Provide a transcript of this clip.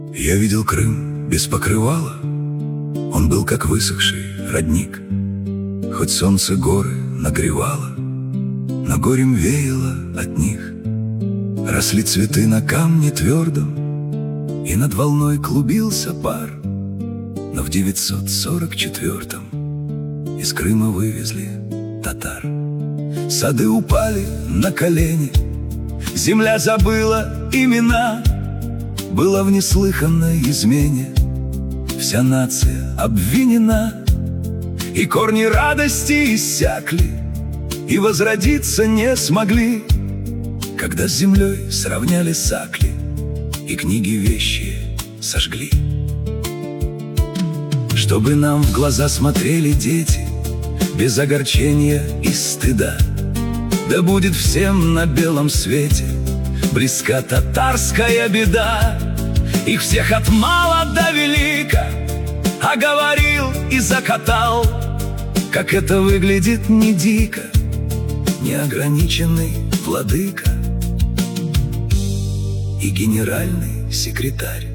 Я видел Крым без покрывала, он был как высохший родник. Хоть солнце горы нагревало, но горем веяло от них. Росли цветы на камне твердом, и над волной клубился пар. Но в 944-м из Крыма вывезли татар. Сады упали на колени, земля забыла имена. Была в неслыханной измене вся нация обвинена, и корни радости иссякли, и возродиться не смогли, когда с землей сравняли сакли и книги вещие сожгли. Чтобы нам в глаза смотрели дети без огорчения и стыда, да будет всем на белом свете близка татарская беда. Их всех от мала до велика оговорил и закатал, как это выглядит не дико, неограниченный владыка и генеральный секретарь.